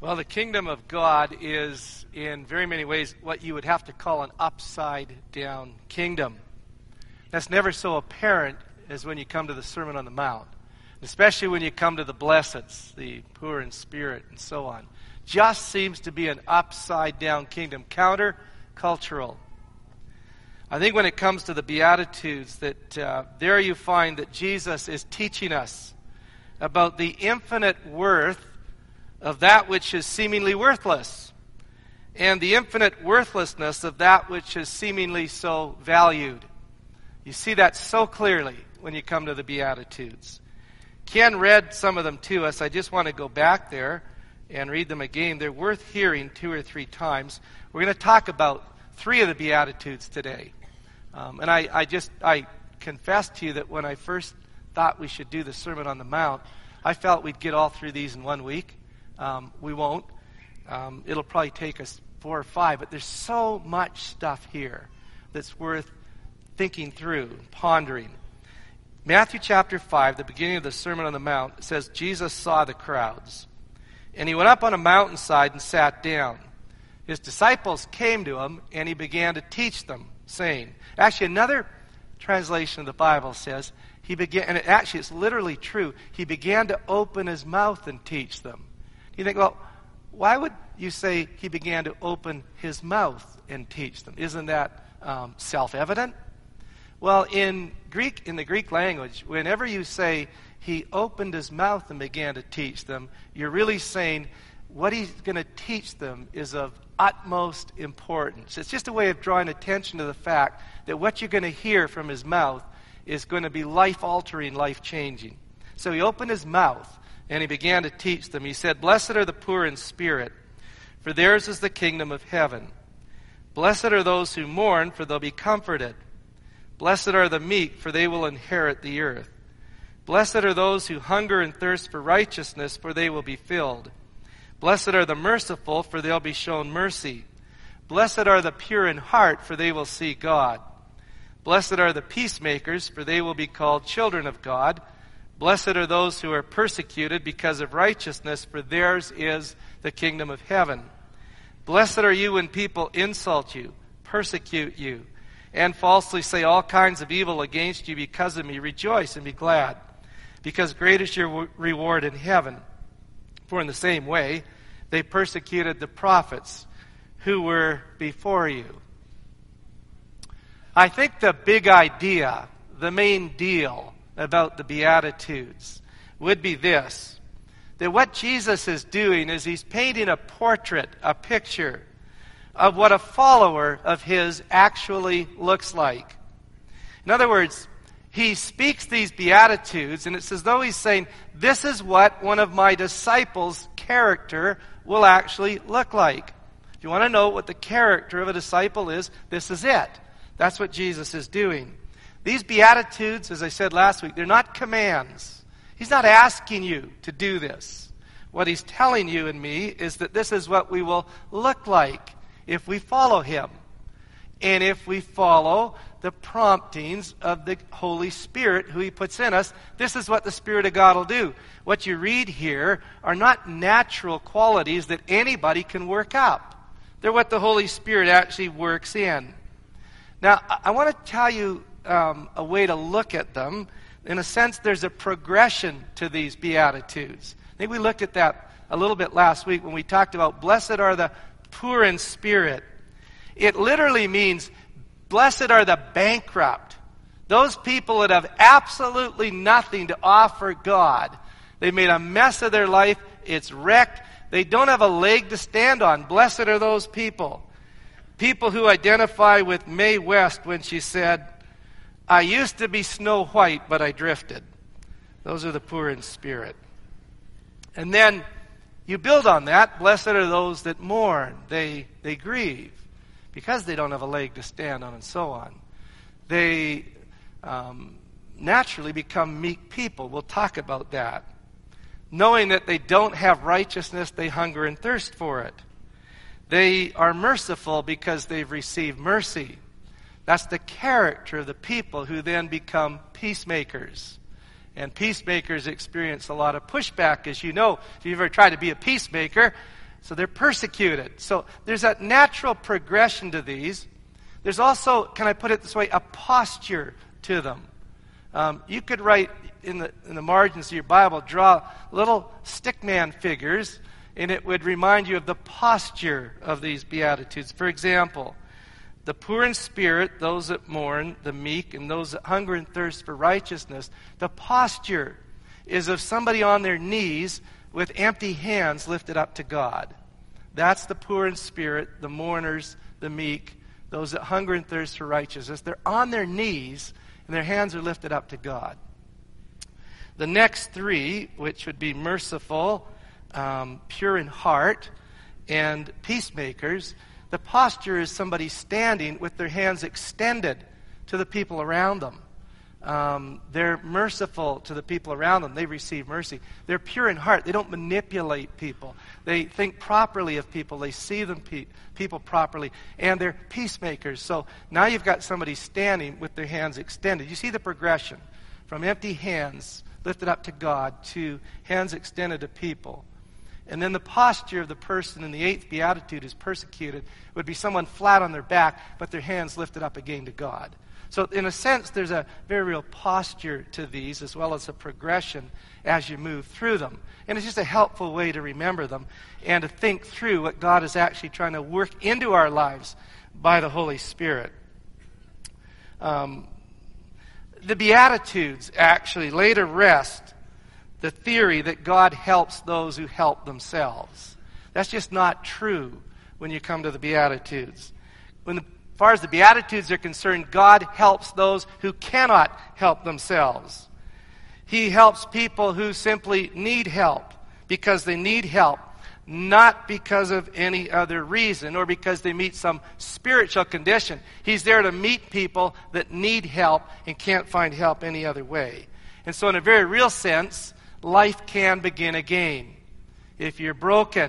Well, the kingdom of God is, in very many ways, what you would have to call an upside-down kingdom. That's never so apparent as when you come to the Sermon on the Mount, especially when you come to the blesseds, the poor in spirit, and so on. Just seems to be an upside-down kingdom, counter-cultural. I think when it comes to the Beatitudes, that there you find that Jesus is teaching us about the infinite worth of that which is seemingly worthless, and the infinite worthlessness of that which is seemingly so valued. You see that so clearly when you come to the Beatitudes. Ken read some of them to us. I just want to go back there and read them again. They're worth hearing 2 or 3 times. We're going to talk about 3 of the Beatitudes today. And I confess to you that when I first thought we should do the Sermon on the Mount, I felt we'd get all through these in 1 week. We won't. It'll probably take us 4 or 5, but there's so much stuff here that's worth thinking through, pondering. Matthew chapter 5, the beginning of the Sermon on the Mount, says Jesus saw the crowds, and he went up on a mountainside and sat down. His disciples came to him, and he began to teach them, saying, actually another translation of the Bible says, he began, and it's literally true, he began to open his mouth and teach them. You think, well, why would you say he began to open his mouth and teach them? Isn't that self-evident? Well, in the Greek language, whenever you say he opened his mouth and began to teach them, you're really saying what he's going to teach them is of utmost importance. It's just a way of drawing attention to the fact that what you're going to hear from his mouth is going to be life-altering, life-changing. So he opened his mouth, and he began to teach them. He said, "Blessed are the poor in spirit, for theirs is the kingdom of heaven. Blessed are those who mourn, for they'll be comforted. Blessed are the meek, for they will inherit the earth. Blessed are those who hunger and thirst for righteousness, for they will be filled. Blessed are the merciful, for they'll be shown mercy. Blessed are the pure in heart, for they will see God. Blessed are the peacemakers, for they will be called children of God. Blessed are those who are persecuted because of righteousness, for theirs is the kingdom of heaven. Blessed are you when people insult you, persecute you, and falsely say all kinds of evil against you because of me. Rejoice and be glad, because great is your reward in heaven. For in the same way, they persecuted the prophets who were before you." I think the big idea, the main deal about the Beatitudes would be this, that what Jesus is doing is he's painting a portrait, a picture of what a follower of his actually looks like. In other words, he speaks these Beatitudes, and it's as though he's saying, this is what one of my disciples' character will actually look like. If you want to know what the character of a disciple is, this is it. That's what Jesus is doing. These Beatitudes, as I said last week, they're not commands. He's not asking you to do this. What he's telling you and me is that this is what we will look like if we follow him. And if we follow the promptings of the Holy Spirit who he puts in us, this is what the Spirit of God will do. What you read here are not natural qualities that anybody can work up. They're what the Holy Spirit actually works in. Now, I want to tell you a way to look at them. In a sense, there's a progression to these Beatitudes. I think we looked at that a little bit last week when we talked about blessed are the poor in spirit. It literally means blessed are the bankrupt. Those people that have absolutely nothing to offer God. They've made a mess of their life. It's wrecked. They don't have a leg to stand on. Blessed are those people. People who identify with Mae West when she said, "I used to be Snow White, but I drifted." Those are the poor in spirit. And then you build on that. Blessed are those that mourn. They grieve because they don't have a leg to stand on and so on. They naturally become meek people. We'll talk about that. Knowing that they don't have righteousness, they hunger and thirst for it. They are merciful because they've received mercy. That's the character of the people who then become peacemakers. And peacemakers experience a lot of pushback, as you know. If you've ever tried to be a peacemaker, So they're persecuted. So there's a natural progression to these. There's also, can I put it this way, a posture to them. You could write in the margins of your Bible, draw little stickman figures, and it would remind you of the posture of these Beatitudes. For example, the poor in spirit, those that mourn, the meek, and those that hunger and thirst for righteousness. The posture is of somebody on their knees with empty hands lifted up to God. That's the poor in spirit, the mourners, the meek, those that hunger and thirst for righteousness. They're on their knees, and their hands are lifted up to God. The next three, which would be merciful, pure in heart, and peacemakers, the posture is somebody standing with their hands extended to the people around them. They're merciful to the people around them. They receive mercy. They're pure in heart. They don't manipulate people. They think properly of people. They see them people properly. And they're peacemakers. So now you've got somebody standing with their hands extended. You see the progression from empty hands lifted up to God to hands extended to people. And then the posture of the person in the 8th Beatitude is persecuted would be someone flat on their back, but their hands lifted up again to God. So in a sense, there's a very real posture to these, as well as a progression as you move through them. And it's just a helpful way to remember them and to think through what God is actually trying to work into our lives by the Holy Spirit. The Beatitudes actually lay to rest the theory that God helps those who help themselves. That's just not true when you come to the Beatitudes. As far as the Beatitudes are concerned, God helps those who cannot help themselves. He helps people who simply need help because they need help, not because of any other reason or because they meet some spiritual condition. He's there to meet people that need help and can't find help any other way. And so in a very real sense, life can begin again. If you're broken,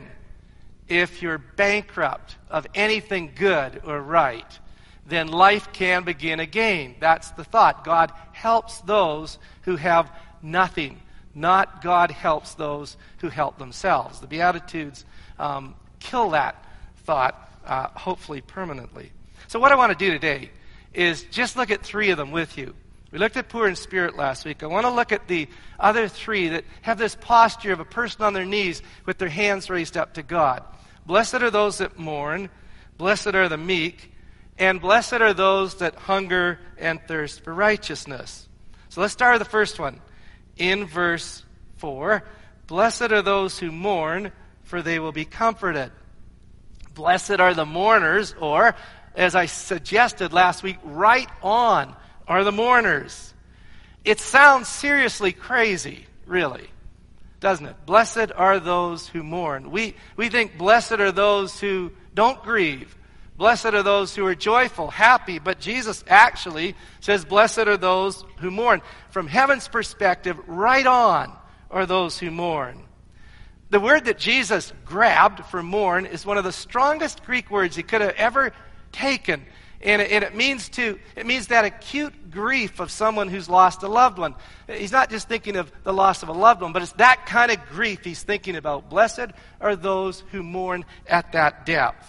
if you're bankrupt of anything good or right, then life can begin again. That's the thought. God helps those who have nothing, not God helps those who help themselves. The Beatitudes kill that thought, hopefully permanently. So what I want to do today is just look at 3 of them with you. We looked at poor in spirit last week. I want to look at the other 3 that have this posture of a person on their knees with their hands raised up to God. Blessed are those that mourn, blessed are the meek, and blessed are those that hunger and thirst for righteousness. So let's start with the first one. In verse 4, blessed are those who mourn, for they will be comforted. Blessed are the mourners, or, as I suggested last week, right on are the mourners. It sounds seriously crazy, really, doesn't it? Blessed are those who mourn. We think blessed are those who don't grieve. Blessed are those who are joyful, happy. But Jesus actually says, blessed are those who mourn. From heaven's perspective, right on are those who mourn. The word that Jesus grabbed for mourn is one of the strongest Greek words he could have ever taken. And it means that acute grief of someone who's lost a loved one. He's not just thinking of the loss of a loved one, but it's that kind of grief he's thinking about. Blessed are those who mourn at that depth.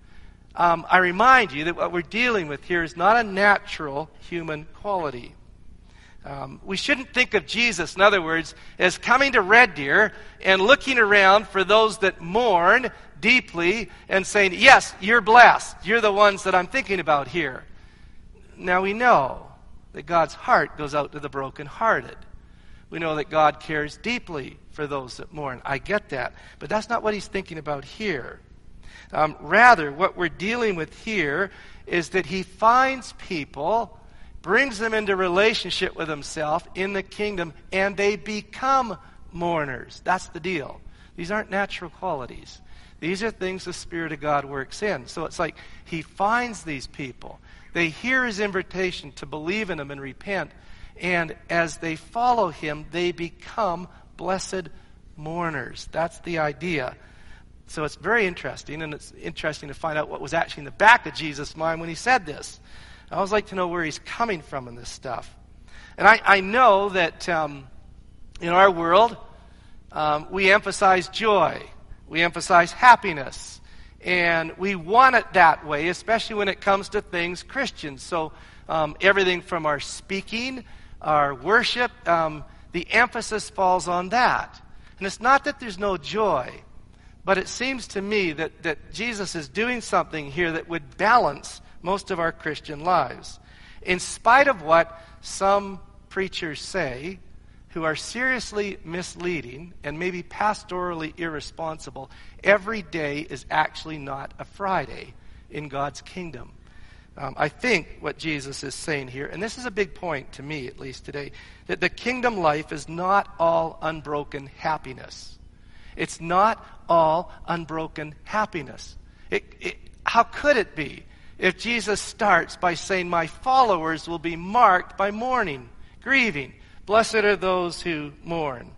I remind you that what we're dealing with here is not a natural human quality. We shouldn't think of Jesus, in other words, as coming to Red Deer and looking around for those that mourn deeply and saying, yes, you're blessed. You're the ones that I'm thinking about here. Now we know that God's heart goes out to the brokenhearted. We know that God cares deeply for those that mourn. I get that. But that's not what he's thinking about here. Rather, what we're dealing with here is that he finds people, brings them into relationship with himself in the kingdom, and they become mourners. That's the deal. These aren't natural qualities. These are things the Spirit of God works in. So it's like he finds these people. They hear his invitation to believe in him and repent. And as they follow him, they become blessed mourners. That's the idea. So it's very interesting, and it's interesting to find out what was actually in the back of Jesus' mind when he said this. I always like to know where he's coming from in this stuff. And I know that in our world, we emphasize joy. We emphasize happiness. And we want it that way, especially when it comes to things Christian. So everything from our speaking, our worship, the emphasis falls on that. And it's not that there's no joy, but it seems to me that Jesus is doing something here that would balance most of our Christian lives. In spite of what some preachers say, who are seriously misleading and maybe pastorally irresponsible, every day is actually not a Friday in God's kingdom. I think what Jesus is saying here, and this is a big point to me at least today, that the kingdom life is not all unbroken happiness. It's not all unbroken happiness. How could it be if Jesus starts by saying, my followers will be marked by mourning, grieving. Blessed are those who mourn.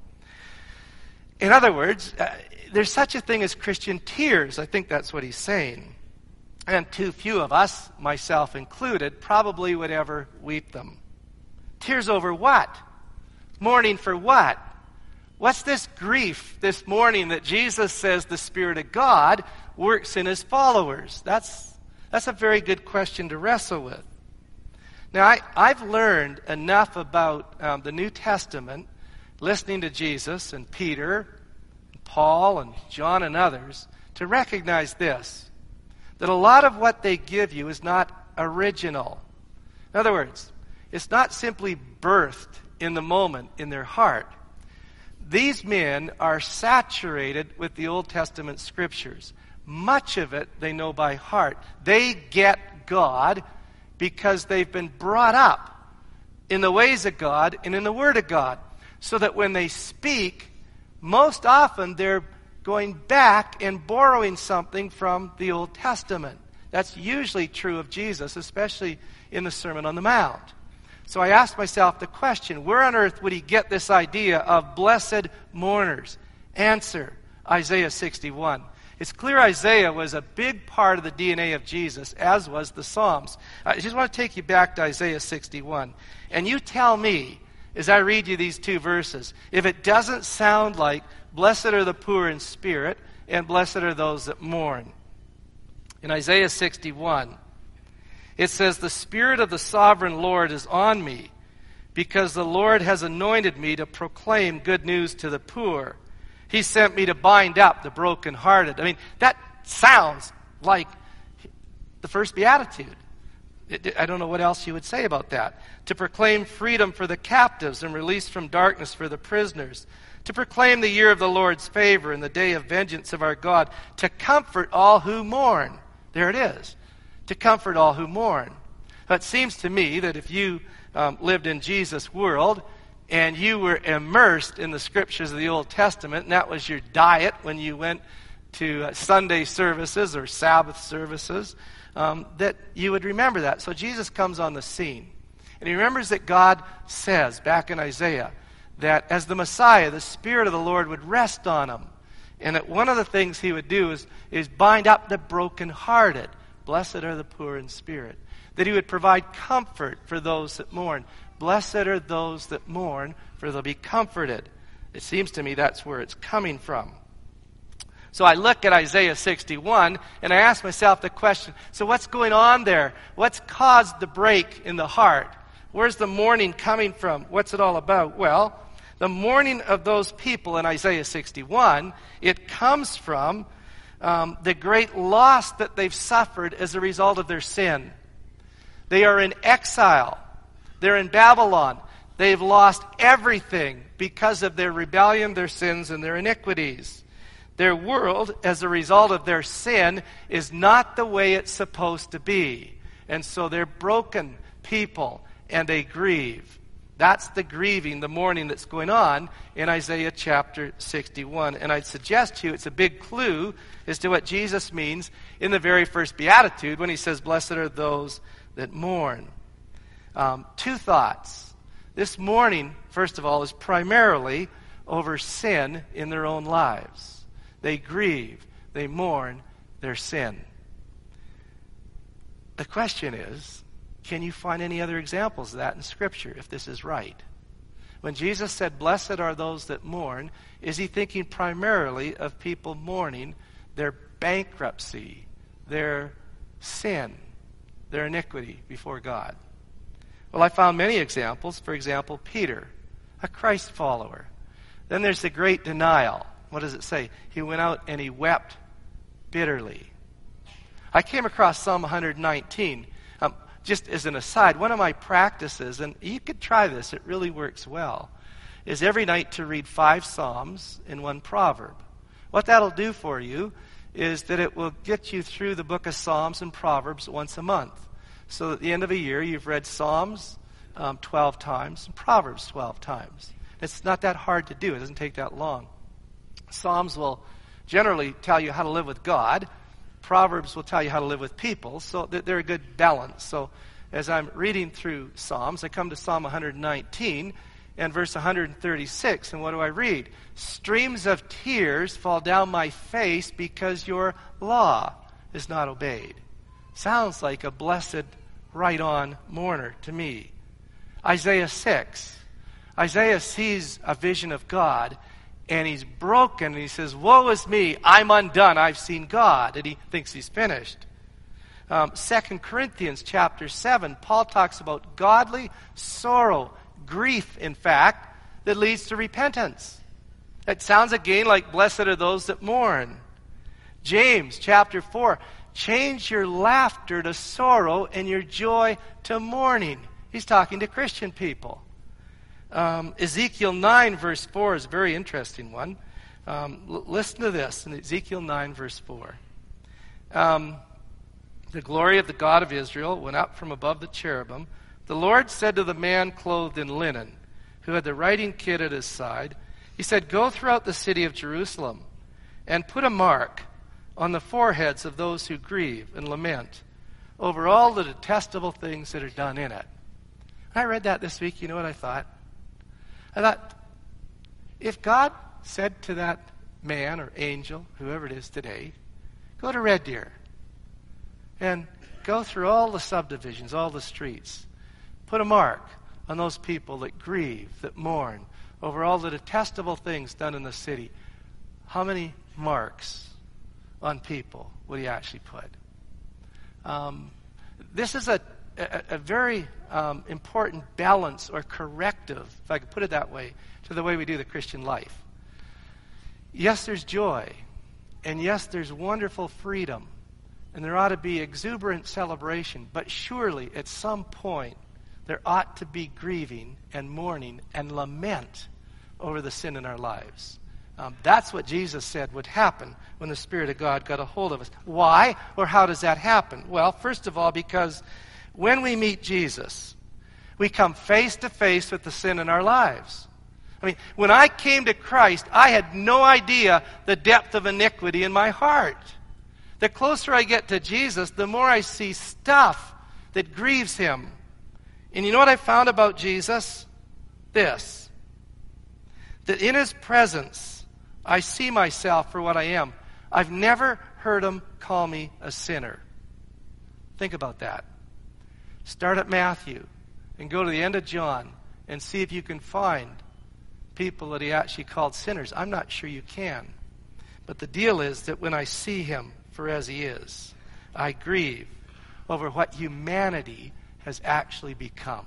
In other words, there's such a thing as Christian tears. I think that's what he's saying. And too few of us, myself included, probably would ever weep them. Tears over what? Mourning for what? What's this grief this morning that Jesus says the Spirit of God works in his followers? That's a very good question to wrestle with. Now, I've learned enough about the New Testament, listening to Jesus and Peter, and Paul and John and others, to recognize this, that a lot of what they give you is not original. In other words, it's not simply birthed in the moment in their heart. These men are saturated with the Old Testament scriptures. Much of it they know by heart. They get God because they've been brought up in the ways of God and in the Word of God. So that when they speak, most often they're going back and borrowing something from the Old Testament. That's usually true of Jesus, especially in the Sermon on the Mount. So I asked myself the question, where on earth would he get this idea of blessed mourners? Answer, Isaiah 61. It's clear Isaiah was a big part of the DNA of Jesus, as was the Psalms. I just want to take you back to Isaiah 61. And you tell me, as I read you these two verses, if it doesn't sound like blessed are the poor in spirit, and blessed are those that mourn. In Isaiah 61, it says, the Spirit of the sovereign Lord is on me, because the Lord has anointed me to proclaim good news to the poor. He sent me to bind up the brokenhearted. I mean, that sounds like the first beatitude. I don't know what else you would say about that. To proclaim freedom for the captives and release from darkness for the prisoners. To proclaim the year of the Lord's favor and the day of vengeance of our God. To comfort all who mourn. There it is. To comfort all who mourn. But it seems to me that if you lived in Jesus' world and you were immersed in the scriptures of the Old Testament, and that was your diet when you went to Sunday services or Sabbath services, that you would remember that. So Jesus comes on the scene. And he remembers that God says back in Isaiah that as the Messiah, the Spirit of the Lord would rest on him. And that one of the things he would do is bind up the brokenhearted. Blessed are the poor in spirit. That he would provide comfort for those that mourn. Blessed are those that mourn, for they'll be comforted. It seems to me that's where it's coming from. So I look at Isaiah 61, and I ask myself the question, so what's going on there? What's caused the break in the heart? Where's the mourning coming from? What's it all about? Well, the mourning of those people in Isaiah 61, it comes from the great loss that they've suffered as a result of their sin. They are in exile. They're in Babylon. They've lost everything because of their rebellion, their sins, and their iniquities. Their world, as a result of their sin, is not the way it's supposed to be. And so they're broken people, and they grieve. That's the grieving, the mourning that's going on in Isaiah chapter 61. And I'd suggest to you it's a big clue as to what Jesus means in the very first beatitude when he says, blessed are those that mourn. Two thoughts. This mourning, first of all, is primarily over sin in their own lives. They grieve, they mourn their sin. The question is, can you find any other examples of that in Scripture if this is right? When Jesus said, blessed are those that mourn, is he thinking primarily of people mourning their bankruptcy, their sin, their iniquity before God? Well, I found many examples. For example, Peter, a Christ follower. Then there's the great denial. What does it say? He went out and he wept bitterly. I came across Psalm 119. Just as an aside, one of my practices, and you could try this, it really works well, is every night to read 5 Psalms and 1 proverb. What that'll do for you is that it will get you through the book of Psalms and Proverbs once a month. So at the end of a year, you've read Psalms 12 times and Proverbs 12 times. It's not that hard to do. It doesn't take that long. Psalms will generally tell you how to live with God. Proverbs will tell you how to live with people, so they're a good balance. So as I'm reading through Psalms, I come to Psalm 119 and verse 136, and what do I read? Streams of tears fall down my face because your law is not obeyed. Sounds like a blessed, right-on mourner to me. Isaiah 6. Isaiah sees a vision of God, and he's broken, and he says, woe is me, I'm undone, I've seen God, and he thinks he's finished. 2 Corinthians chapter 7, Paul talks about godly sorrow, grief, in fact, that leads to repentance. It sounds again like blessed are those that mourn. James chapter 4, change your laughter to sorrow and your joy to mourning. He's talking to Christian people. Ezekiel 9 verse 4 is a very interesting one. Listen to this in Ezekiel 9 verse 4. The glory of the God of Israel went up from above the cherubim. The Lord said to the man clothed in linen, who had the writing kit at his side, he said, go throughout the city of Jerusalem and put a mark on the foreheads of those who grieve and lament over all the detestable things that are done in it. When I read that this week, you know what I thought? I thought, if God said to that man or angel, whoever it is today, go to Red Deer and go through all the subdivisions, all the streets, put a mark on those people that grieve, that mourn over all the detestable things done in the city, how many marks on people would he actually put? This is a very important balance or corrective, if I could put it that way, to the way we do the Christian life. Yes, there's joy, and yes, there's wonderful freedom, and there ought to be exuberant celebration, but surely at some point there ought to be grieving and mourning and lament over the sin in our lives. That's what Jesus said would happen when the Spirit of God got a hold of us. Why, or how does that happen? Well, first of all, because when we meet Jesus, we come face to face with the sin in our lives. I mean, when I came to Christ, I had no idea the depth of iniquity in my heart. The closer I get to Jesus, the more I see stuff that grieves him. And you know what I found about Jesus? This. That in his presence, I see myself for what I am. I've never heard him call me a sinner. Think about that. Start at Matthew and go to the end of John and see if you can find people that he actually called sinners. I'm not sure you can. But the deal is that when I see him for as he is, I grieve over what humanity has actually become.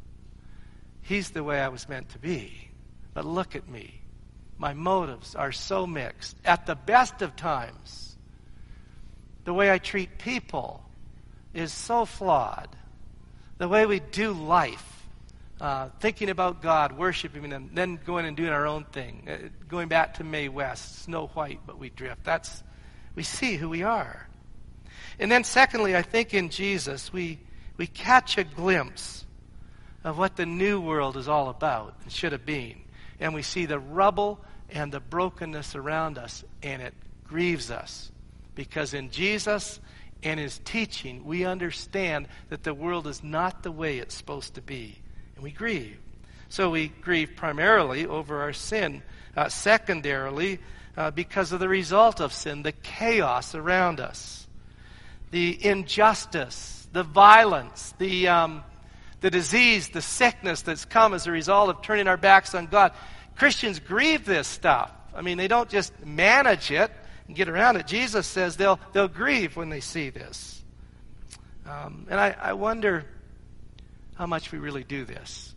He's the way I was meant to be. But look at me. My motives are so mixed. At the best of times, the way I treat people is so flawed. The way we do life, thinking about God, worshiping Him, then going and doing our own thing. Going back to Mae West, Snow White, but we drift. We see who we are. And then secondly, I think in Jesus, we catch a glimpse of what the new world is all about and should have been. And we see the rubble and the brokenness around us, and it grieves us. Because in Jesus and His teaching, we understand that the world is not the way it's supposed to be. And we grieve. So we grieve primarily over our sin. Secondarily, because of the result of sin, the chaos around us. The injustice, the violence, the the disease, the sickness that's come as a result of turning our backs on God. Christians grieve this stuff. I mean, they don't just manage it and get around it. Jesus says they'll grieve when they see this. And I wonder how much we really do this.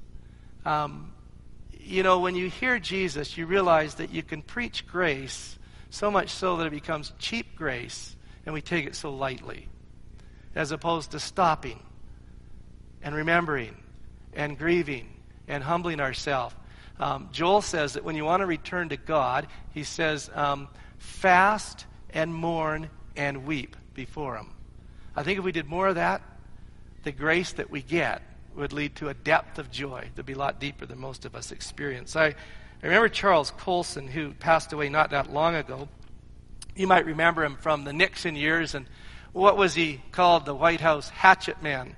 When you hear Jesus, you realize that you can preach grace so much so that it becomes cheap grace, and we take it so lightly, as opposed to stopping and remembering and grieving and humbling ourselves. Joel says that when you want to return to God, he says, fast and mourn and weep before him. I think if we did more of that, the grace that we get would lead to a depth of joy that'd be a lot deeper than most of us experience. I remember Charles Colson, who passed away not that long ago. You might remember him from the Nixon years, and what was he called? The White House hatchet man.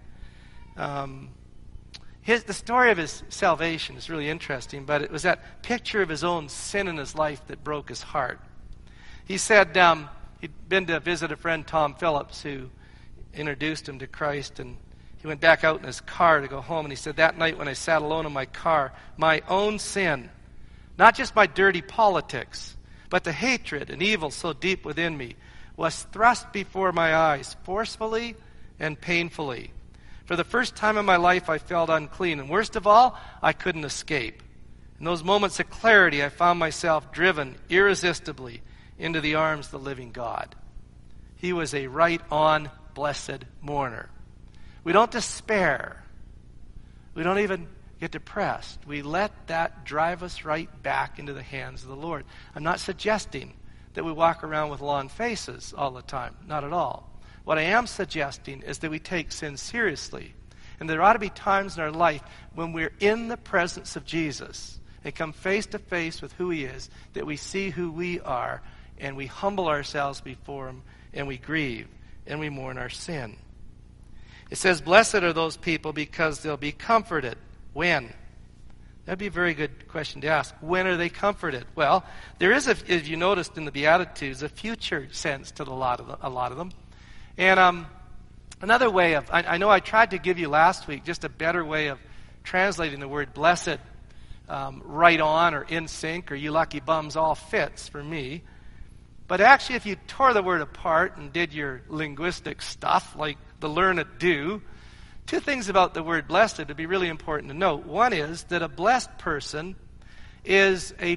The story of his salvation is really interesting, but it was that picture of his own sin in his life that broke his heart. He said he'd been to visit a friend, Tom Phillips, who introduced him to Christ, and he went back out in his car to go home, and he said, that night when I sat alone in my car, my own sin, not just my dirty politics, but the hatred and evil so deep within me, was thrust before my eyes forcefully and painfully. For the first time in my life, I felt unclean. And worst of all, I couldn't escape. In those moments of clarity, I found myself driven irresistibly into the arms of the living God. He was a right-on blessed mourner. We don't despair. We don't even get depressed. We let that drive us right back into the hands of the Lord. I'm not suggesting that we walk around with long faces all the time. Not at all. What I am suggesting is that we take sin seriously. And there ought to be times in our life when we're in the presence of Jesus and come face to face with who he is, that we see who we are, and we humble ourselves before him, and we grieve, and we mourn our sin. It says, blessed are those people because they'll be comforted. When? That'd be a very good question to ask. When are they comforted? Well, there is, if you noticed in the Beatitudes, a future sense to a lot of them. And another way of, I know I tried to give you last week just a better way of translating the word blessed. Right on or in sync or you lucky bums all fits for me. But actually, if you tore the word apart and did your linguistic stuff like the learned do, two things about the word blessed would be really important to note. One is that a blessed person is a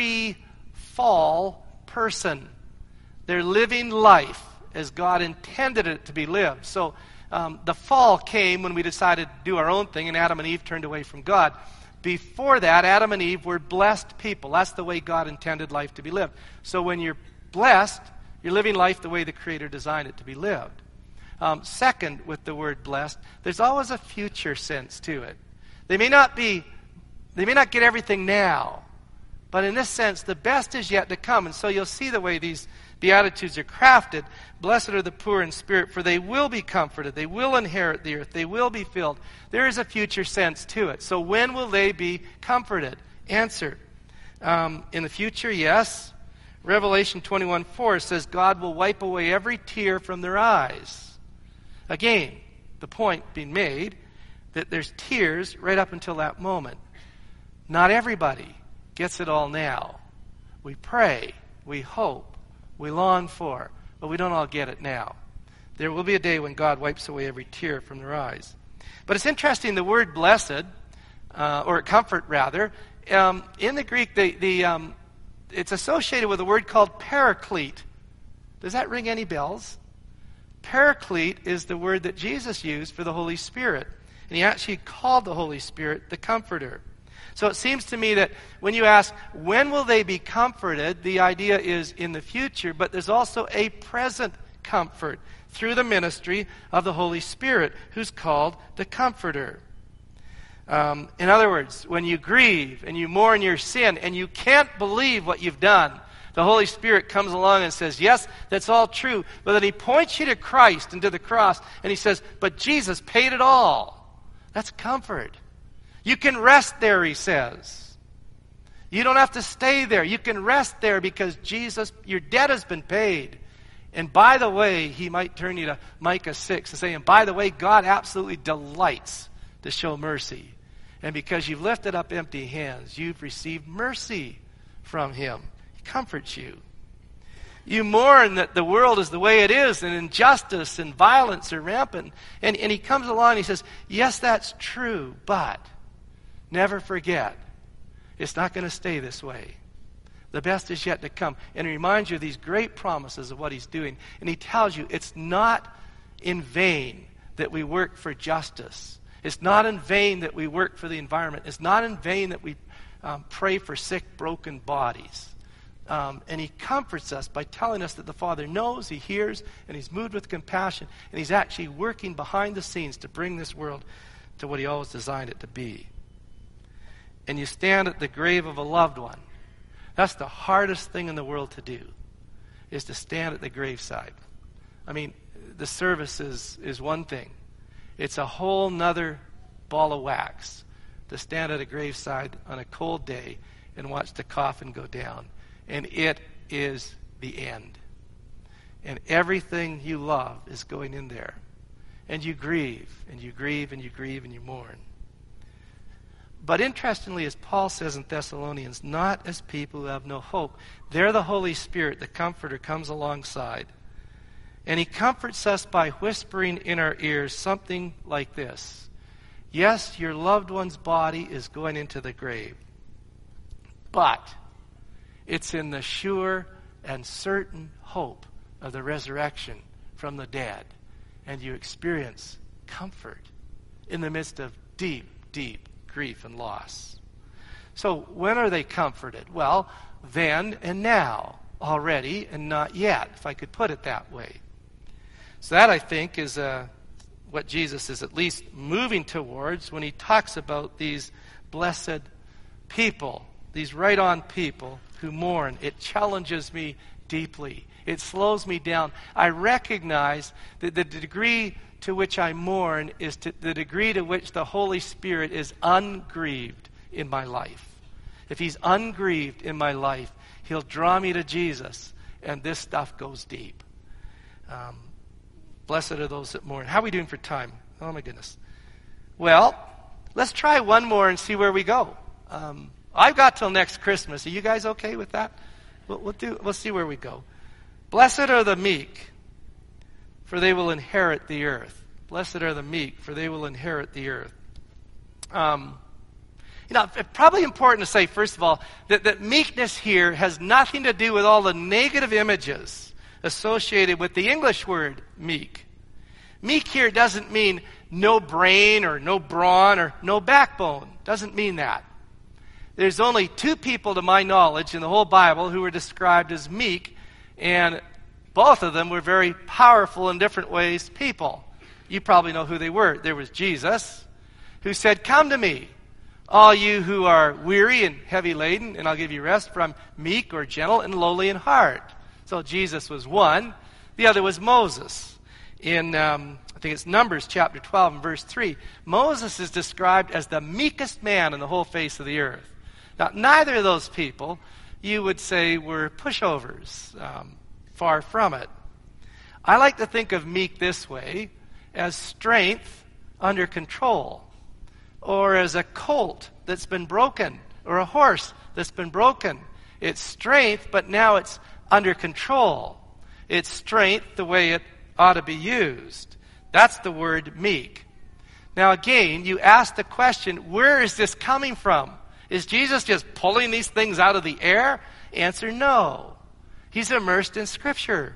pre-fall person. They're living life as God intended it to be lived. So the fall came when we decided to do our own thing, and Adam and Eve turned away from God. Before that, Adam and Eve were blessed people. That's the way God intended life to be lived. So when you're blessed, you're living life the way the Creator designed it to be lived. Second, with the word blessed, there's always a future sense to it. They may not get everything now, but in this sense, the best is yet to come. And so you'll see the way these Beatitudes are crafted. Blessed are the poor in spirit, for they will be comforted. They will inherit the earth. They will be filled. There is a future sense to it. So when will they be comforted? Answer. In the future, yes. Revelation 21:4 says God will wipe away every tear from their eyes. Again, the point being made that there's tears right up until that moment. Not everybody gets it all now. We pray, we hope, we long for, but we don't all get it now. There will be a day when God wipes away every tear from their eyes. But it's interesting, the word blessed, or comfort rather, in the Greek, it's associated with a word called paraclete. Does that ring any bells? Paraclete is the word that Jesus used for the Holy Spirit. And he actually called the Holy Spirit the Comforter. So it seems to me that when you ask, when will they be comforted, the idea is in the future, but there's also a present comfort through the ministry of the Holy Spirit, who's called the Comforter. In other words, when you grieve and you mourn your sin and you can't believe what you've done, the Holy Spirit comes along and says, yes, that's all true, but then he points you to Christ and to the cross, and he says, but Jesus paid it all. That's comfort. You can rest there, he says. You don't have to stay there. You can rest there because Jesus, your debt has been paid. And by the way, he might turn you to Micah 6 and say, and by the way, God absolutely delights to show mercy. And because you've lifted up empty hands, you've received mercy from him. He comforts you. You mourn that the world is the way it is, and injustice and violence are rampant. And he comes along and he says, yes, that's true, but never forget, it's not going to stay this way. The best is yet to come. And he reminds you of these great promises of what he's doing. And he tells you it's not in vain that we work for justice. It's not in vain that we work for the environment. It's not in vain that we pray for sick, broken bodies. And he comforts us by telling us that the Father knows, he hears, and he's moved with compassion. And he's actually working behind the scenes to bring this world to what he always designed it to be. And you stand at the grave of a loved one. That's the hardest thing in the world to do, is to stand at the graveside. I mean, the service is one thing. It's a whole nother ball of wax to stand at a graveside on a cold day and watch the coffin go down. And it is the end. And everything you love is going in there. And you grieve, and you grieve, and you grieve, and you mourn. But interestingly, as Paul says in Thessalonians, not as people who have no hope. There the Holy Spirit, the Comforter, comes alongside. And he comforts us by whispering in our ears something like this. Yes, your loved one's body is going into the grave. But it's in the sure and certain hope of the resurrection from the dead. And you experience comfort in the midst of deep, deep grief and loss. So when are they comforted? Well, then and now, already and not yet, if I could put it that way. So that, I think, is what Jesus is at least moving towards when he talks about these blessed people, these right-on people who mourn. It challenges me deeply. It slows me down. I recognize that the degree to which I mourn is to the degree to which the Holy Spirit is ungrieved in my life. If he's ungrieved in my life, he'll draw me to Jesus, and this stuff goes deep. Blessed are those that mourn. How are we doing for time? Oh, my goodness. Well, let's try one more and see where we go. I've got till next Christmas. Are you guys okay with that? We'll see where we go. Blessed are the meek, for they will inherit the earth. Blessed are the meek, for they will inherit the earth. It's probably important to say, first of all, that meekness here has nothing to do with all the negative images associated with the English word meek. Meek here doesn't mean no brain or no brawn or no backbone. Doesn't mean that. There's only two people, to my knowledge, in the whole Bible who were described as meek, and both of them were very powerful in different ways people. You probably know who they were. There was Jesus, who said, "Come to me, all you who are weary and heavy laden, and I'll give you rest, for I'm meek or gentle and lowly in heart." So Jesus was one. The other was Moses. In, I think it's Numbers chapter 12 and verse 3, Moses is described as the meekest man on the whole face of the earth. Now, neither of those people, you would say, were pushovers. Far from it. I like to think of meek this way, as strength under control, or as a colt that's been broken, or a horse that's been broken. It's strength, but now it's under control. It's strength the way it ought to be used. That's the word meek. Now again, you ask the question, where is this coming from? Is Jesus just pulling these things out of the air? Answer, no. He's immersed in Scripture.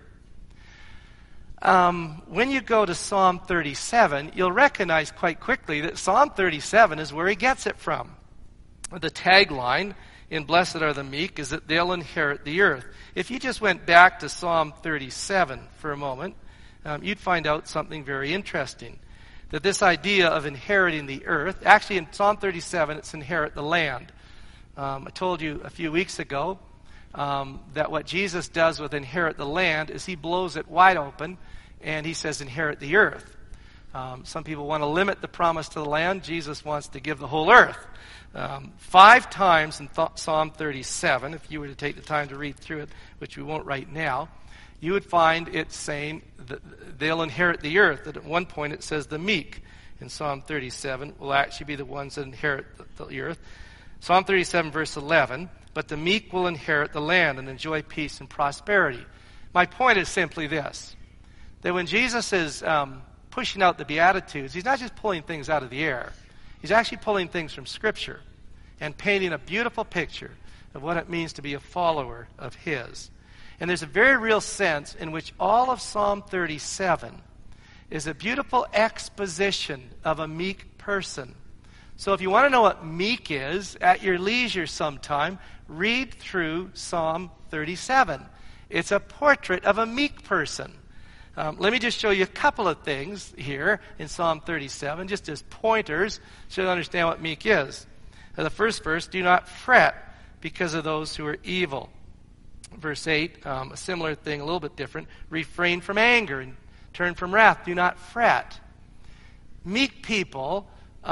When you go to Psalm 37, you'll recognize quite quickly that Psalm 37 is where he gets it from. The tagline in Blessed are the Meek is that they'll inherit the earth. If you just went back to Psalm 37 for a moment, you'd find out something very interesting. That this idea of inheriting the earth, actually in Psalm 37, it's inherit the land. I told you a few weeks ago that what Jesus does with inherit the land is he blows it wide open and he says inherit the earth. Some people want to limit the promise to the land. Jesus wants to give the whole earth. 5 times in Psalm 37, if you were to take the time to read through it, which we won't right now, you would find it saying that they'll inherit the earth. That at one point it says the meek. in Psalm 37 will actually be the ones that inherit the earth. Psalm 37, verse 11, but the meek will inherit the land and enjoy peace and prosperity. My point is simply this, that when Jesus is pushing out the Beatitudes, he's not just pulling things out of the air. He's actually pulling things from Scripture and painting a beautiful picture of what it means to be a follower of his. And there's a very real sense in which all of Psalm 37 is a beautiful exposition of a meek person. So if you want to know what meek is, at your leisure sometime, read through Psalm 37. It's a portrait of a meek person. Let me just show you a couple of things here in Psalm 37, just as pointers, so you understand what meek is. The first verse, do not fret because of those who are evil. Verse 8, a similar thing, a little bit different. Refrain from anger and turn from wrath. Do not fret. Meek people,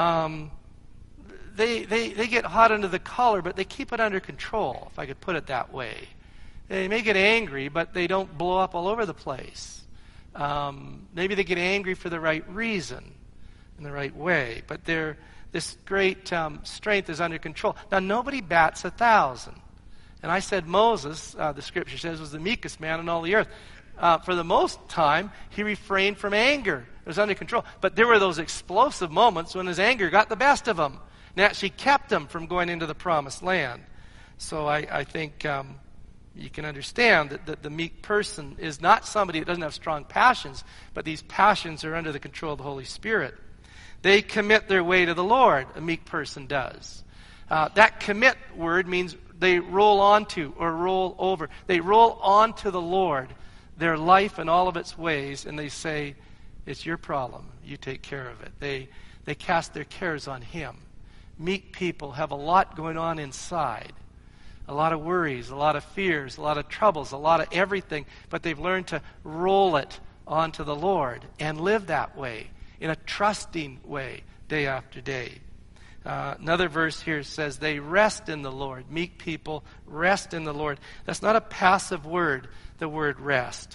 they get hot under the collar, but they keep it under control, if I could put it that way. They may get angry, but they don't blow up all over the place. Maybe they get angry for the right reason, in the right way, but this great strength is under control. Now, nobody bats 1,000. And I said Moses, the Scripture says, was the meekest man on all the earth. For the most time, he refrained from anger. It was under control. But there were those explosive moments when his anger got the best of him and actually kept him from going into the promised land. So I think you can understand that the meek person is not somebody that doesn't have strong passions, but these passions are under the control of the Holy Spirit. They commit their way to the Lord, a meek person does. That commit word means they roll onto or roll over. They roll onto the Lord, their life and all of its ways, and they say, it's your problem. You take care of it. They cast their cares on him. Meek people have a lot going on inside. A lot of worries, a lot of fears, a lot of troubles, a lot of everything, but they've learned to roll it onto the Lord and live that way, in a trusting way, day after day. Another verse here says they rest in the Lord. Meek people rest in the Lord. That's not a passive word, the word rest.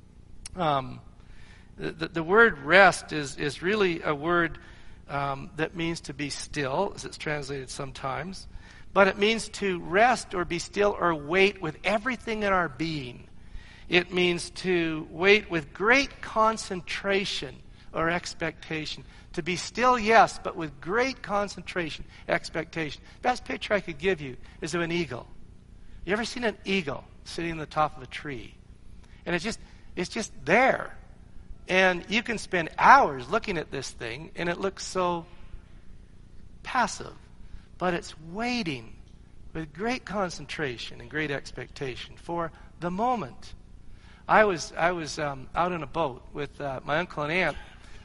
The word rest is really a word that means to be still, as it's translated sometimes. But it means to rest or be still or wait with everything in our being. It means to wait with great concentration or expectation. To be still, yes, but with great concentration, expectation. Best picture I could give you is of an eagle. You ever seen an eagle sitting on the top of a tree? And it's just there. And you can spend hours looking at this thing, and it looks so passive. But it's waiting with great concentration and great expectation for the moment. I was out on a boat with my uncle and aunt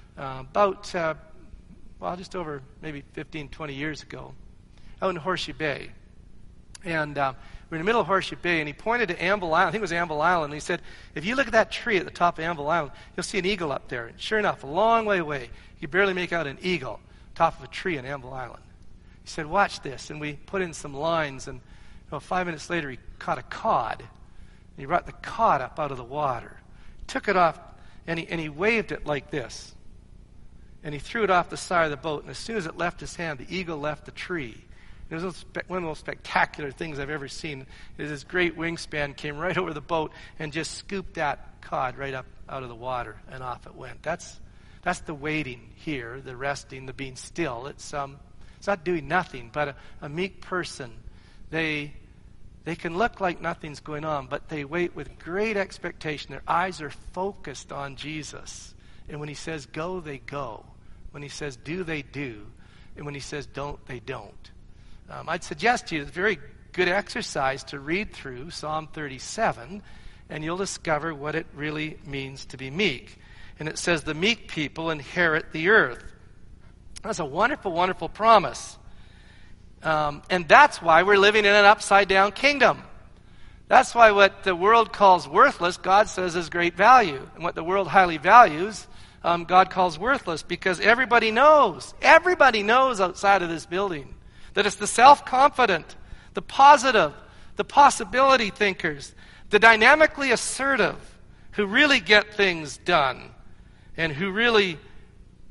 just over maybe 15, 20 years ago, out in Horseshoe Bay. And we're in the middle of Horseshoe Bay, and he pointed to Anvil Island. I think it was Anvil Island. And he said, if you look at that tree at the top of Anvil Island, you'll see an eagle up there. And sure enough, a long way away, you could barely make out an eagle top of a tree on Anvil Island. He said, watch this. And we put in some lines, and 5 minutes later, he caught a cod. He brought the cod up out of the water, took it off, and he waved it like this. And he threw it off the side of the boat, and as soon as it left his hand, the eagle left the tree. It was one of the most spectacular things I've ever seen. This great wingspan came right over the boat and just scooped that cod right up out of the water, and off it went. That's the waiting here, the resting, the being still. It's not doing nothing, but a meek person, they can look like nothing's going on, but they wait with great expectation. Their eyes are focused on Jesus. And when he says go, they go. When he says do, they do. And when he says don't, they don't. I'd suggest to you it's a very good exercise to read through Psalm 37, and you'll discover what it really means to be meek. And it says the meek people inherit the earth. That's a wonderful, wonderful promise. And that's why we're living in an upside-down kingdom. That's why what the world calls worthless, God says is great value. And what the world highly values, God calls worthless, because everybody knows outside of this building that it's the self-confident, the positive, the possibility thinkers, the dynamically assertive who really get things done and who really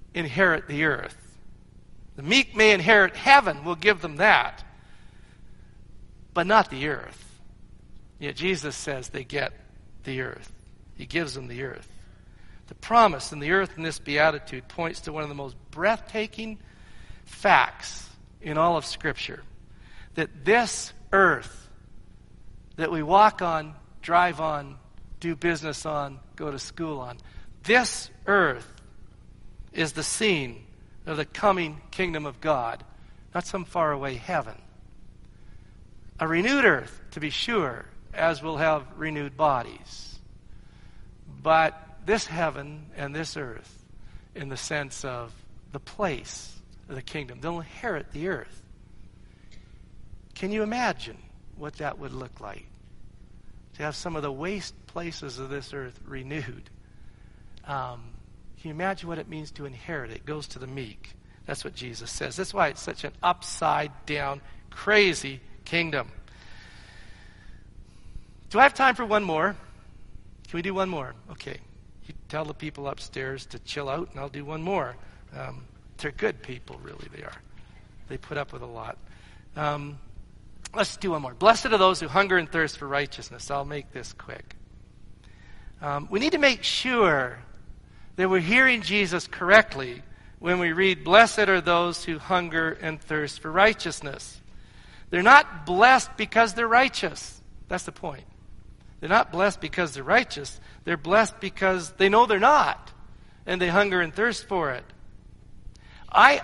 inherit the earth. The meek may inherit heaven. We'll give them that. But not the earth. Yet Jesus says they get the earth. He gives them the earth. The promise in the earth in this beatitude points to one of the most breathtaking facts in all of Scripture. That this earth that we walk on, drive on, do business on, go to school on, this earth is the scene of the coming kingdom of God, not some faraway heaven. A renewed earth, to be sure, as we'll have renewed bodies. But this heaven and this earth, in the sense of the place of the kingdom, they'll inherit the earth. Can you imagine what that would look like? To have some of the waste places of this earth renewed. Can you imagine what it means to inherit it? It goes to the meek. That's what Jesus says. That's why it's such an upside-down, crazy kingdom. Do I have time for one more? Can we do one more? Okay. You tell the people upstairs to chill out, and I'll do one more. They're good people, really, they are. They put up with a lot. Let's do one more. Blessed are those who hunger and thirst for righteousness. I'll make this quick. We need to make sure that we're hearing Jesus correctly when we read, blessed are those who hunger and thirst for righteousness. They're not blessed because they're righteous. That's the point. They're not blessed because they're righteous. They're blessed because they know they're not, and they hunger and thirst for it. I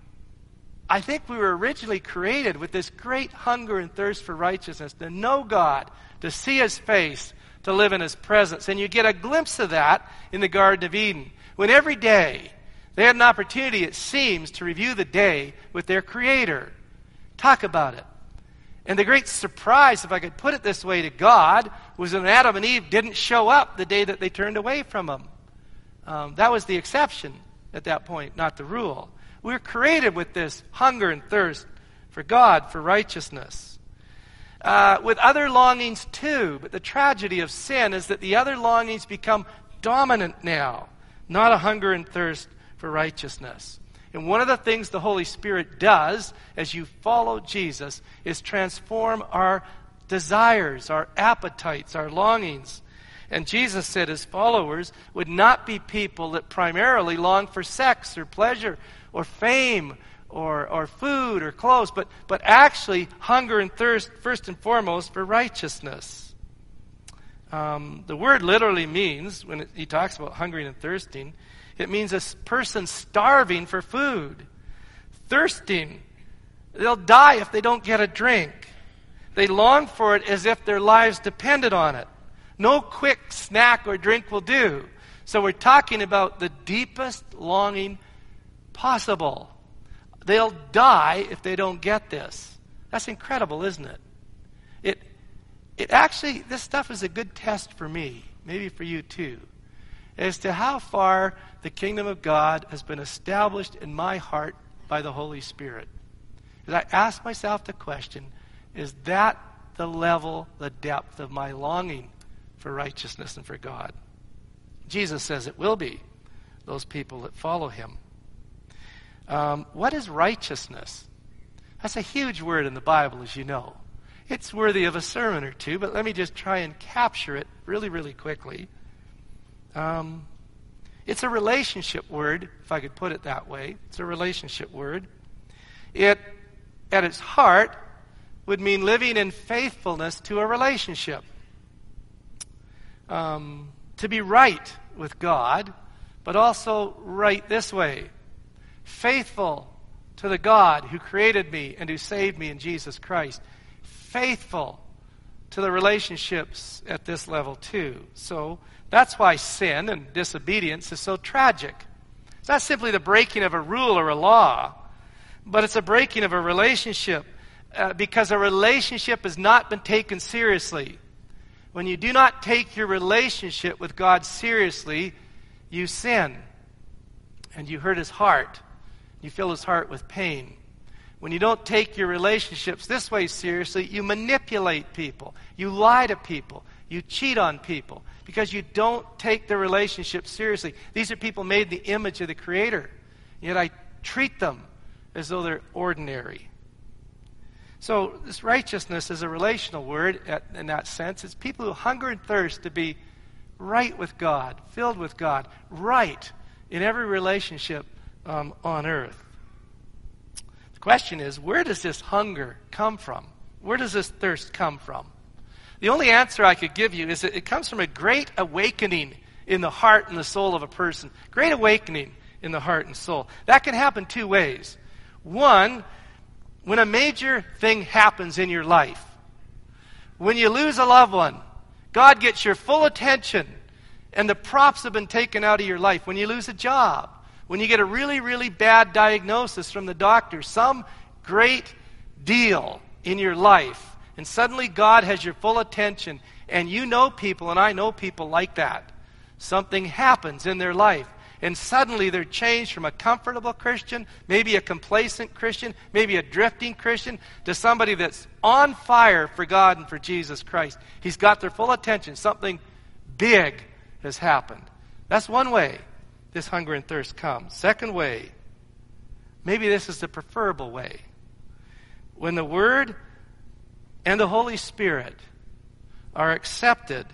think we were originally created with this great hunger and thirst for righteousness, to know God, to see His face, to live in His presence. And you get a glimpse of that in the Garden of Eden, when every day they had an opportunity, it seems, to review the day with their Creator. Talk about it. And the great surprise, if I could put it this way, to God was when Adam and Eve didn't show up the day that they turned away from Him. That was the exception at that point, not the rule. We were created with this hunger and thirst for God, for righteousness. With other longings too, but the tragedy of sin is that the other longings become dominant now, not a hunger and thirst for righteousness. And one of the things the Holy Spirit does as you follow Jesus is transform our desires, our appetites, our longings. And Jesus said His followers would not be people that primarily long for sex or pleasure or fame or food or clothes, but actually hunger and thirst first and foremost for righteousness. The word literally means, when He talks about hungering and thirsting, it means a person starving for food, thirsting. They'll die if they don't get a drink. They long for it as if their lives depended on it. No quick snack or drink will do. So we're talking about the deepest longing possible. They'll die if they don't get this. That's incredible, isn't it? It actually, this stuff is a good test for me, maybe for you too, as to how far the kingdom of God has been established in my heart by the Holy Spirit. As I ask myself the question, is that the level, the depth of my longing for righteousness and for God? Jesus says it will be, those people that follow Him. What is righteousness? That's a huge word in the Bible, as you know. It's worthy of a sermon or two, but let me just try and capture it really, really quickly. It's a relationship word, if I could put it that way. It's a relationship word. It, at its heart, would mean living in faithfulness to a relationship. To be right with God, but also right this way. Faithful to the God who created me and who saved me in Jesus Christ. Faithful to the relationships at this level too. So that's why sin and disobedience is so tragic. It's not simply the breaking of a rule or a law, but it's a breaking of a relationship because a relationship has not been taken seriously. When you do not take your relationship with God seriously, you sin and you hurt His heart. You fill His heart with pain. When you don't take your relationships this way seriously, you manipulate people. You lie to people. You cheat on people because you don't take the relationship seriously. These are people made in the image of the Creator. yet I treat them as though they're ordinary. So this righteousness is a relational word in that sense. It's people who hunger and thirst to be right with God, filled with God, right in every relationship on earth. The question is, where does this hunger come from? Where does this thirst come from? The only answer I could give you is that it comes from a great awakening in the heart and the soul of a person. Great awakening in the heart and soul. That can happen two ways. One, when a major thing happens in your life. When you lose a loved one, God gets your full attention and the props have been taken out of your life. When you lose a job, when you get a really, really bad diagnosis from the doctor, some great deal in your life, and suddenly God has your full attention, and you know people, and I know people like that. Something happens in their life, and suddenly they're changed from a comfortable Christian, maybe a complacent Christian, maybe a drifting Christian, to somebody that's on fire for God and for Jesus Christ. He's got their full attention. Something big has happened. That's one way this hunger and thirst comes. Second way, maybe this is the preferable way. When the Word and the Holy Spirit are accepted,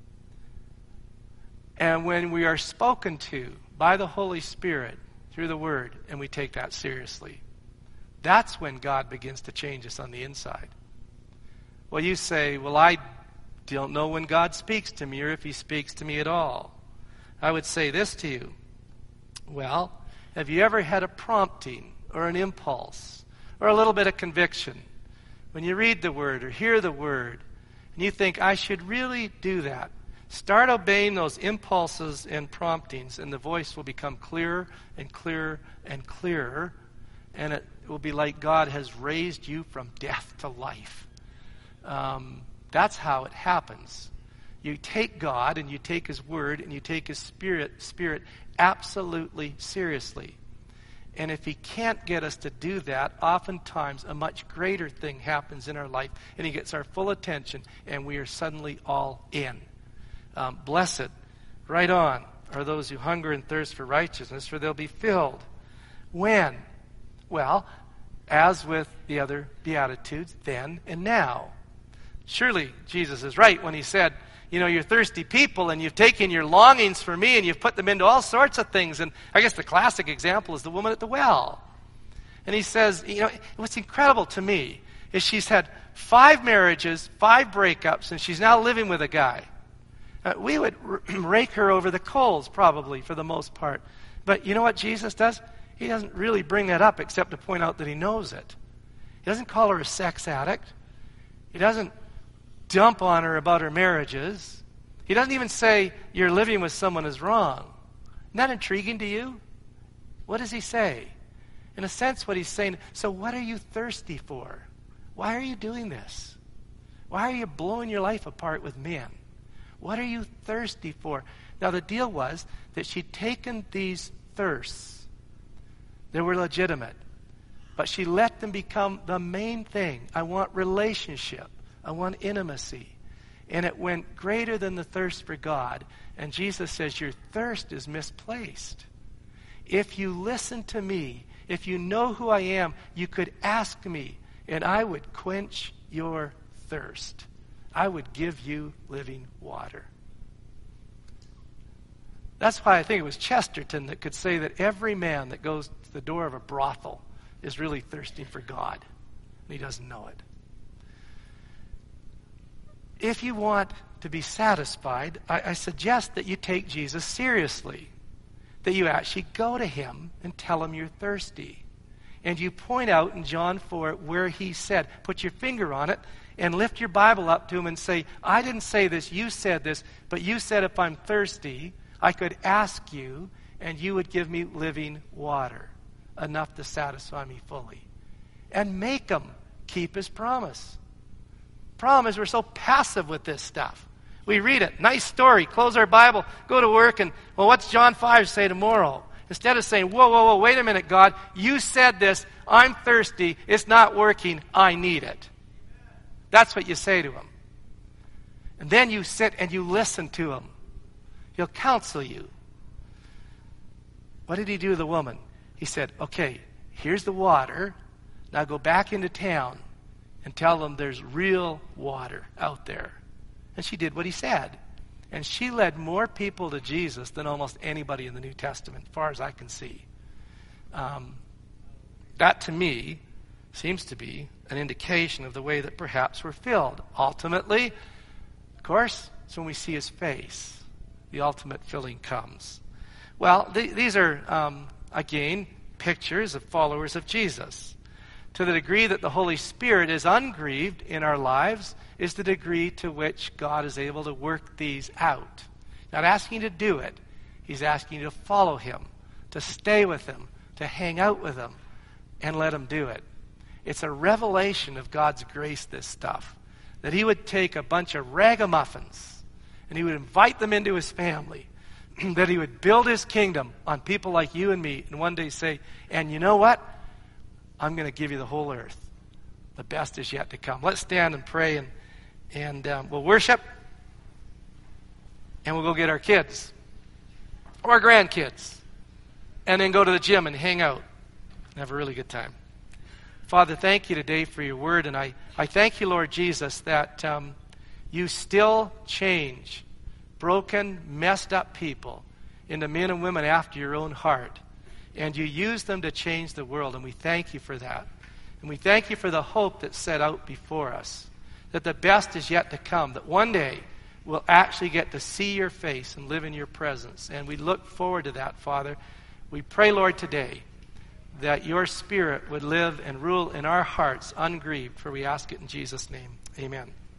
and when we are spoken to by the Holy Spirit through the Word, and we take that seriously, that's when God begins to change us on the inside. Well, you say, well, I don't know when God speaks to me or if He speaks to me at all. I would say this to you. Well, have you ever had a prompting or an impulse or a little bit of conviction when you read the Word or hear the Word and you think, I should really do that? Start obeying those impulses and promptings, and the voice will become clearer and clearer and clearer, and it will be like God has raised you from death to life. That's how it happens. You take God and you take His Word and you take His Spirit absolutely seriously. And if He can't get us to do that, oftentimes a much greater thing happens in our life, and He gets our full attention, and we are suddenly all in. Blessed, right on, are those who hunger and thirst for righteousness, for they'll be filled. When? Well, as with the other Beatitudes, then and now. Surely Jesus is right when He said, you're thirsty people, and you've taken your longings for me and you've put them into all sorts of things. And I guess the classic example is the woman at the well. And He says, what's incredible to me is she's had 5 marriages, 5 breakups, and she's now living with a guy. We would rake her over the coals, probably, for the most part. But you know what Jesus does? He doesn't really bring that up except to point out that He knows it. He doesn't call her a sex addict. He doesn't dump on her about her marriages. He doesn't even say, you're living with someone is wrong. Isn't that intriguing to you? What does He say? In a sense, what He's saying, so what are you thirsty for? Why are you doing this? Why are you blowing your life apart with men? What are you thirsty for? Now, the deal was that she'd taken these thirsts. They were legitimate. But she let them become the main thing. I want relationship. I want intimacy. And it went greater than the thirst for God. And Jesus says, your thirst is misplaced. If you listen to me, if you know who I am, you could ask me, and I would quench your thirst. I would give you living water. That's why I think it was Chesterton that could say that every man that goes to the door of a brothel is really thirsting for God. And he doesn't know it. If you want to be satisfied, I suggest that you take Jesus seriously. That you actually go to Him and tell Him you're thirsty. And you point out in John 4 where He said, put your finger on it, and lift your Bible up to Him and say, I didn't say this, you said this, but you said if I'm thirsty, I could ask you, and you would give me living water, enough to satisfy me fully. And make Him keep His promise. Problem is we're so passive with this stuff. We read it, nice story, close our Bible, go to work, and, well, what's John 5 say tomorrow? Instead of saying, whoa, wait a minute, God, you said this, I'm thirsty, it's not working, I need it. That's what you say to Him. And then you sit and you listen to Him. He'll counsel you. What did He do to the woman? He said, okay, here's the water. Now go back into town and tell them there's real water out there. And she did what he said. And she led more people to Jesus than almost anybody in the New Testament, as far as I can see. That, to me, seems to be an indication of the way that perhaps we're filled. Ultimately, of course, it's when we see his face, the ultimate filling comes. Well, these are, again, pictures of followers of Jesus. To the degree that the Holy Spirit is ungrieved in our lives is the degree to which God is able to work these out. Not asking you to do it. He's asking you to follow him, to stay with him, to hang out with him, and let him do it. It's a revelation of God's grace, this stuff. That he would take a bunch of ragamuffins and he would invite them into his family. That he would build his kingdom on people like you and me and one day say, and you know what? I'm going to give you the whole earth. The best is yet to come. Let's stand and pray, and we'll worship, and we'll go get our kids or our grandkids, and then go to the gym and hang out and have a really good time. Father, thank you today for your word, and I thank you, Lord Jesus, that you still change broken, messed up people into men and women after your own heart. And you use them to change the world, and we thank you for that. And we thank you for the hope that's set out before us, that the best is yet to come, that one day we'll actually get to see your face and live in your presence. And we look forward to that, Father. We pray, Lord, today that your Spirit would live and rule in our hearts ungrieved, for we ask it in Jesus' name. Amen.